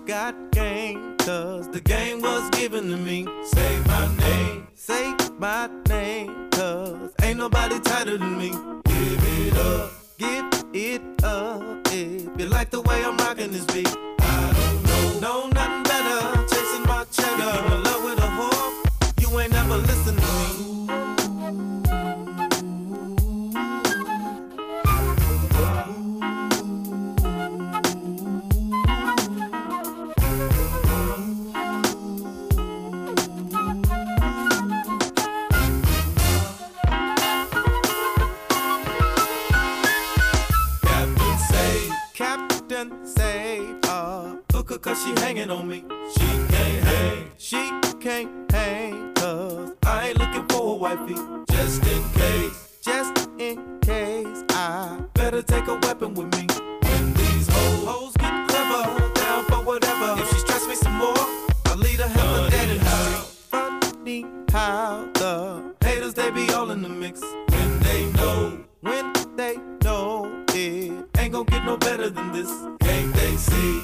got game, cause the game was given to me. Say my name, cause ain't nobody tighter than me. Give it up, if you like the way I'm rocking this beat. I don't know nothing better, chasing my cheddar. If you in love with a whore, you ain't never listen to me. Cause she hanging on me. She can't hang, cause I ain't looking for a wifey. Just in case, I better take a weapon with me. When these hoes get clever, down for whatever. If she stress me some more, I'll lead her hell to dead. Funny how the haters, they be all in the mix. When they know it ain't gon' get no better than this. Can't they see?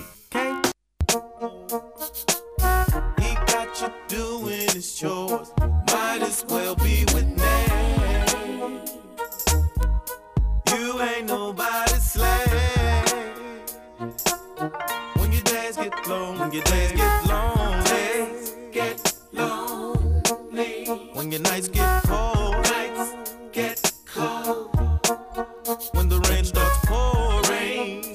He got you doing his chores. Might as well be with me. You ain't nobody's slave. When your days get long, when your days get lonely, when your nights get cold, when the rain starts pouring,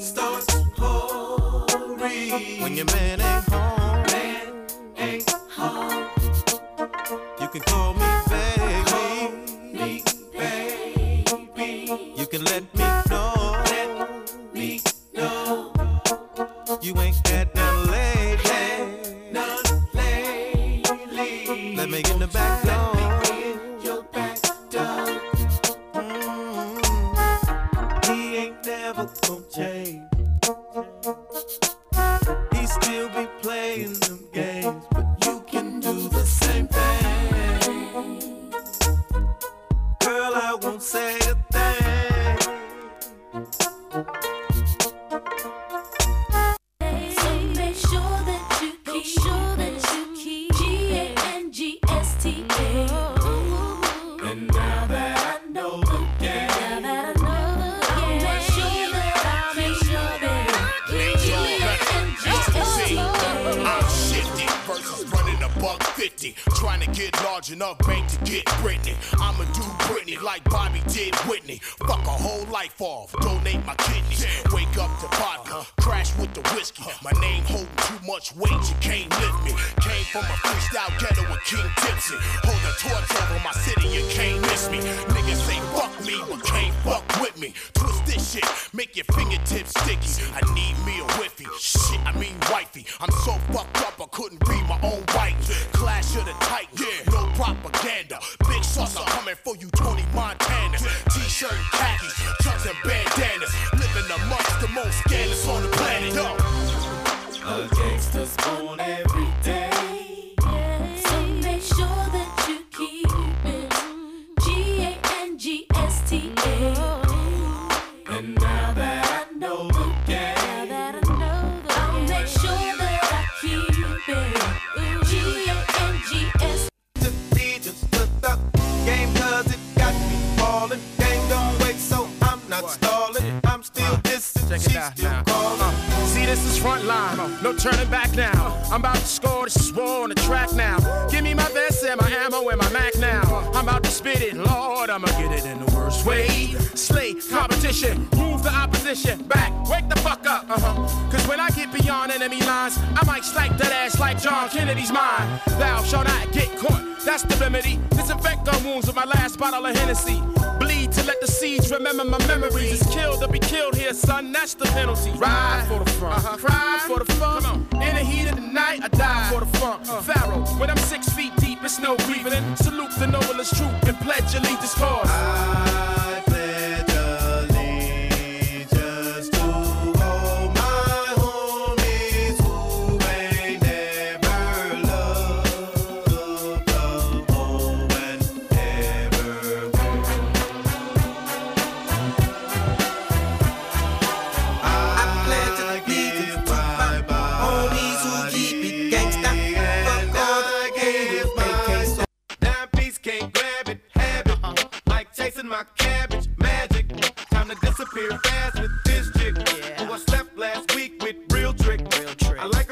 when your man ain't home, you can call me baby. You can let me know, you ain't had none lately. Let me get the back door. He ain't never gonna change. Still be playing them games, but you can do the same thing. Girl, I won't say a thing. So make sure that you keep G-A-N-G-S-T-A. And now that I know the game, $150, trying to get large enough bank to get Britney. I'ma do Britney like Bobby did Whitney. Fuck a whole life off, donate my kidneys. Wake up to vodka, crash with the whiskey. My name holding too much weight, you can't lift me. Came from a freestyle ghetto with King Tipsy. Hold a torch over my city, you can't miss me. Niggas say fuck me, but can't fuck with me. Twist this shit, make your fingertips sticky. I need me a whiffy, shit, I mean wifey. I'm so fucked up I couldn't read my own writing. Clash of the Titans, no propaganda. Big saucer coming for you, Tony Montanas. T-shirt and khakis, chucks and bandanas. Living amongst the most scandalous on the planet. Yo. A gangster's born every day. So make sure that you keep it G-A-N-G-S-T-A. And now that I know the game, I'll make sure that I keep it G-A-N-G-S. Just to the game, cause it got me falling. Game don't wait, so I'm not stalling. I'm still dissing, she's still calling. See, this is front line, no turning back now. I'm about to score, this is war on the track now. Give me my vest and my ammo and my Mac now. I'm about to spit it, Lord, I'ma get it in the worst way. Slay competition, move the opposition back, wake the fuck up, Cause when I get beyond enemy lines, I might snipe that ass like John Kennedy's mine. Thou shalt not get caught, that's the remedy. Disinfect gun wounds with my last bottle of Hennessy. Bleed to let the seeds remember my memories. It's killed or be killed here, son, that's the penalty. Ride for the front, cry for the fun. In the heat of the night, I die for the funk. Pharaoh, when I'm 6 feet deep, it's no grieving. Salute the noblest troop and pledge allegiance cause I pledge allegiance to all my homies who ain't never loved the home and ever will. I pledge allegiance to my homies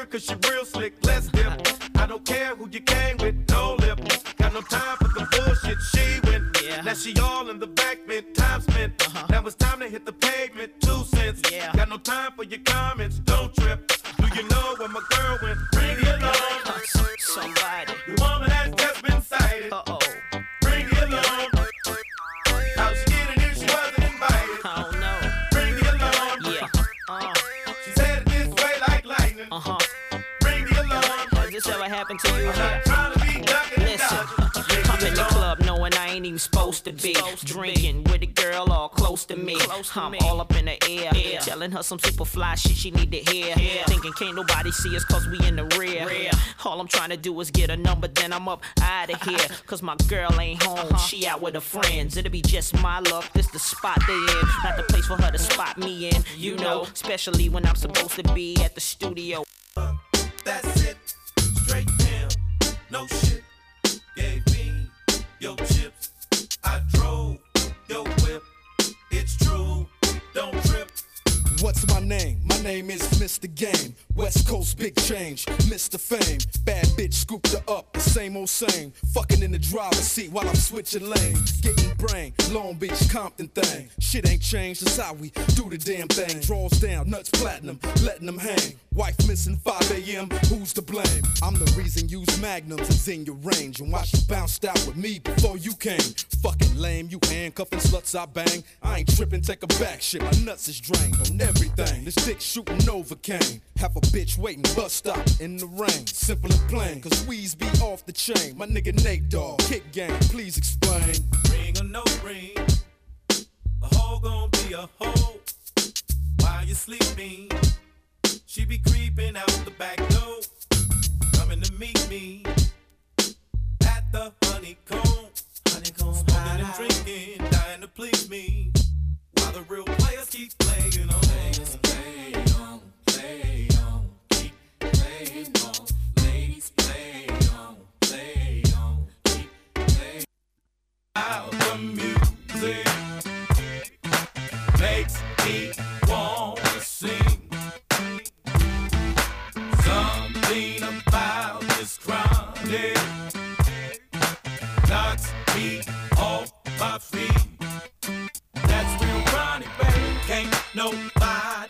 cause she real slick, let's dip. I don't care who you came with, no lip. Got no time for the bullshit, she went. Now she all in the back, been time spent. Now it's time to hit the pavement, 2 cents. Got no time for your comments, don't trip. Do you know where my girl went? Bring it along. Somebody. The woman has just been sighted. Bring it along. How she get it if she wasn't invited? I don't know. Bring it along. She's headed this way like lightning. Bring it along. Has this ever happened to you? I'm not trying to be ducking and Listen, dodging. I'm in the club knowing I ain't even supposed to be drinking with a girl all close to me. I'm all up in the air, telling her some super fly shit she need to hear. Thinking can't nobody see us cause we in the rear. All I'm trying to do is get a number, then I'm up out of here. Cause my girl ain't home, she out with her friends. It'll be just my luck, this the spot they in. Not the place for her to spot me in, you know. Especially when I'm supposed to be at the studio. That's it, straight down, no shit. Gave me your chips, I drove your whip. It's true, don't trip. What's my name? My name is Mr. Game. West Coast big change, Mr. Fame. Bad bitch scooped her up, the same old same. Fucking in the driver's seat while I'm switching lanes. Getting brain, Long Beach, Compton thing. Shit ain't changed, that's how we do the damn thing. Draws down, nuts platinum, letting them hang. Wife missing 5 a.m., who's to blame? I'm the reason use magnums is in your range. And why she bounced out with me before you came? Fucking lame, you handcuffing sluts I bang. I ain't tripping, take a back shit, my nuts is drained on everything. This dick shooting Novocaine. Have a bitch waiting, bus stop in the rain. Simple and plain, cause weeds be off the chain. My nigga Nate Dogg, kick game, please explain. Ring or no ring, a hoe gon' be a hoe. While you sleeping, she be creeping out the back door, coming to meet me at the honeycomb. Smoking and drinking, dying to please me, while the real players keep playing on. Play on, play on, keep playing on. Ladies play on, keep playing. How the music makes me wanna sing. Something about this chronic knocks me off my feet. That's real chronic, baby. Can't nobody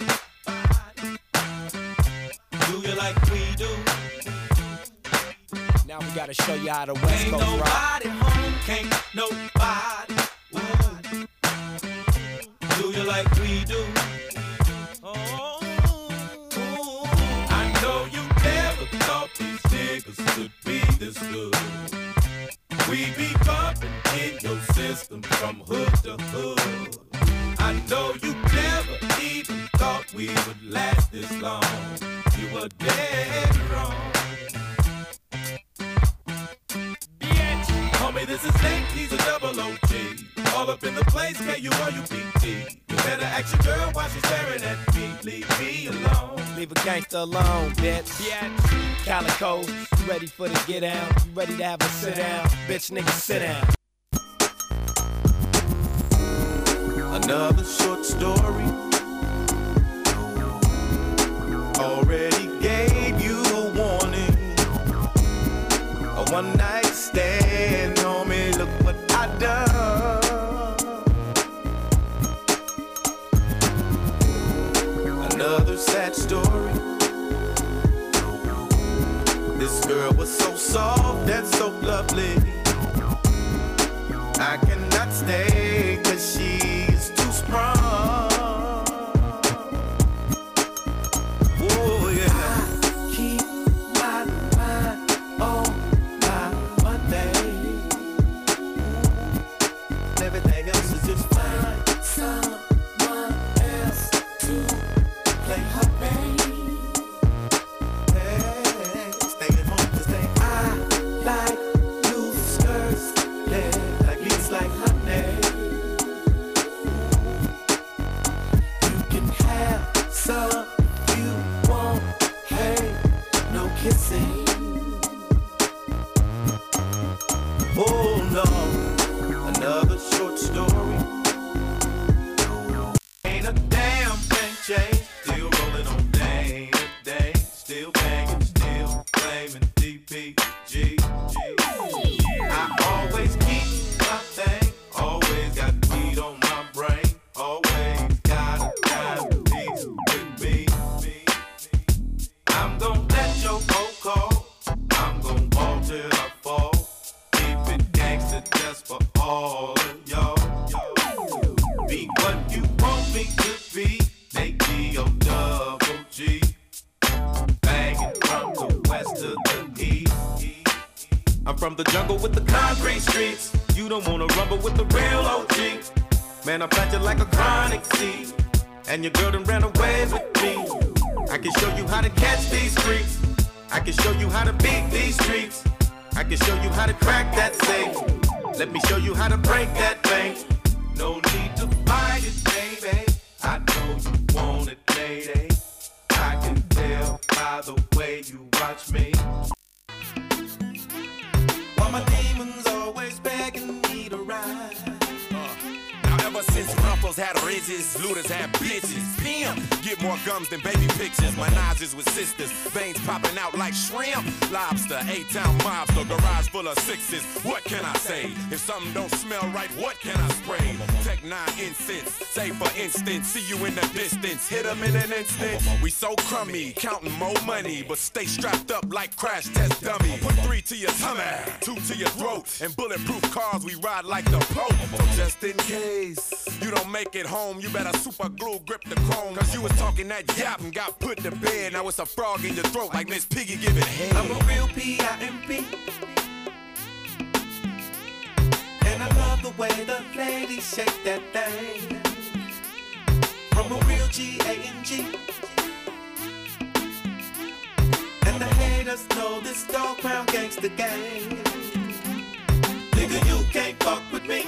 do you like we do. Now we gotta show you how the West Ain't Coast rock. nobody home, can't nobody do you like we do. Oh, I know you never thought these niggas could be this good. We be bumping in your system from hood to hood. I know you never even thought we would last this long. You were dead wrong. Bitch, homie, this is Nate, he's a double OG. All up in the place, K-U-R-U-P-T. You better ask your girl why she's staring at me. Leave me alone. Leave a gangster alone, bitch. Calico, you ready for the get down? You ready to have a sit down? Bitch, nigga, sit down. Another short story. Already gave you a warning. A one night stand, homie, look what I done. Another sad story. This girl was so soft and so lovely. I cannot stay cause she's too sprung. Oh yeah. I keep my mind on my Monday. Everything else is just fine. Someone else to play her babe. Hey, staying home to stay. I like loose skirts, yeah, like leaves like honey. You can have some you want, hey, no kissing. Oh no, another short story. Ain't a damn thing changed, still rolling on day to day, still banging. I'm from the jungle with the concrete streets. You don't wanna rumble with the real OG. Man, I plant you like a chronic seed. And your girl done ran away with me. I can show you how to catch these freaks. I can show you how to beat these streets. I can show you how to crack that safe. Let me show you how to break that bank. No need to fight it, baby. I know you want it, lady. I can tell by the way you watch me. While my demons always begging me to ride. Now ever since Rumples had ridges, looters had bitches. Damn, get more gums than baby pictures. Menages with sisters, veins popping out like shrimp. Lobster, 8-town mobster, garage full of sixes. What can I say? If something don't smell right, what can I spray? Tech 9 incense, say for instance, see you in the distance, hit them in an instant. We so crummy, counting more money, but stay strapped up like crash test dummy. Put 3 to your tummy, 2 to your throat, and bulletproof cars we ride like the Pope. So just in case you don't make it home, you better super glue grip the chrome. Cause you was talking that yap and got put to bed. Now it's a frog in your throat like Miss Piggy giving head. I'm a real P.I.M.P. And I love the way the ladies shake that thing. From a real G.A.N.G. And the haters know this dog pound gangsta gang. Nigga, you can't fuck with me.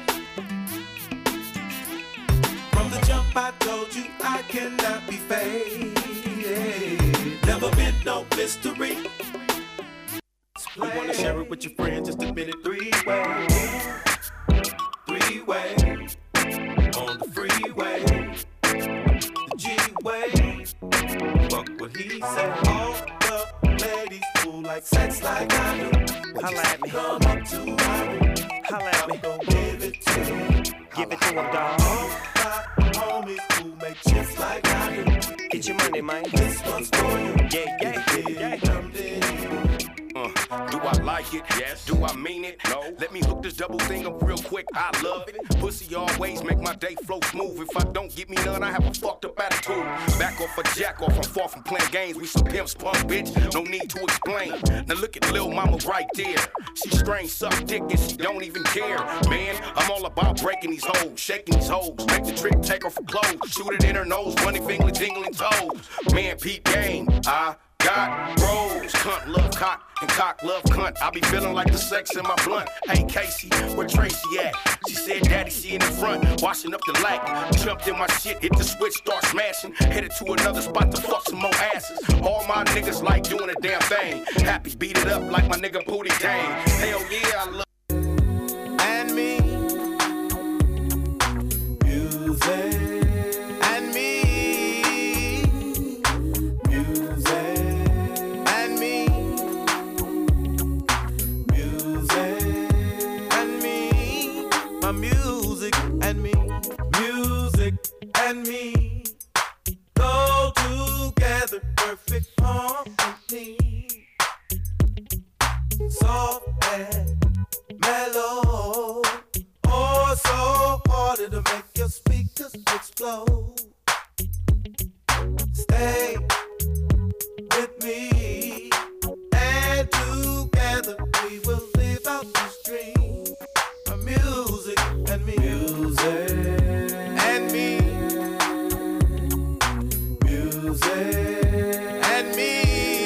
From the jump I told you I cannot be faded. Never been no mystery. You wanna share it with your friends, just a minute. 3-way, 3-way, on the freeway, the G-way. Fuck what he said. All the ladies who like sex like I do. Holla at me. Come up to my room. Holla at me. Go give it to him. Give it to him, dog. All my homies who make chips like I do. Get your money, man. This one's for you. Yeah, yeah, yeah. Do I like it? Yes. Do I mean it? No. Let me hook this double thing up real quick. I love it. Pussy always make my day flow smooth. If I don't get me none, I have a fucked up attitude. Back off a jack off. I'm far from playing games. We some pimps, punk bitch. No need to explain. Now look at Lil Mama right there. She strange, suck dick, and she don't even care. Man, I'm all about breaking these hoes, shaking these hoes. Make the trick, take her for clothes. Shoot it in her nose, bunny finger, jingling toes. Man, peep game. I got bros. Cunt love cock and cock love cunt. I be feeling like the sex in my blunt. Hey Casey, where Tracy at? She said daddy, she in the front, washing up the light. Jumped in my shit, hit the switch, start smashing. Headed to another spot to fuck some more asses. All my niggas like doing a damn thing. Happy beat it up like my nigga Booty Dang. Hell yeah, I love And me, music. And me, music. And me, music. And me, my music. And me, music. And me go together, perfect harmony. Soft and mellow, oh so hard it'll make your speakers explode. Stay with me, and together we will live out this dream. My music and me, music and me, music and me.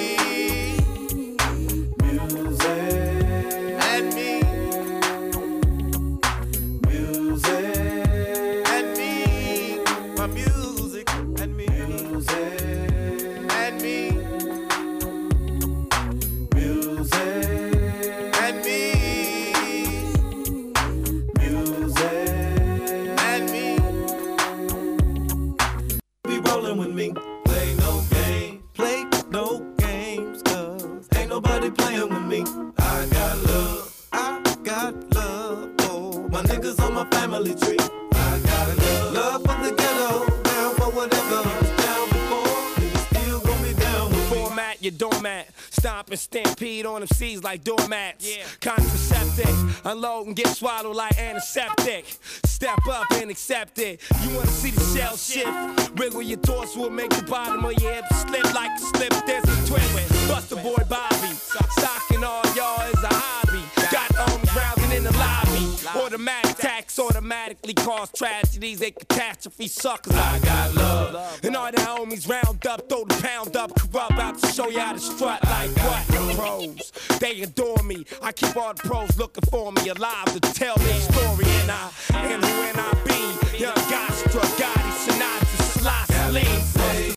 Family tree. I got love for the ghetto, down for whatever. He was down before, and he's still gonna be down with me. Format your doormat, stomp and stampede on them C's like doormats. Yeah. Contraceptive, unload and get swallowed like antiseptic. Step up and accept it. You wanna see the shell shift? Wiggle your thoughts will make the bottom of your hips slip like a slip. There's a twin with Buster Boy Bobby. Stocking all y'all is a hobby. Dramatic attacks automatically cause tragedies and catastrophes. Suckers, I got love. And all the homies round up, throw the pound up, corrupt out to show you how to strut like what? Pros, they adore me. I keep all the pros looking for me alive to tell their story. And who I be, young guy struck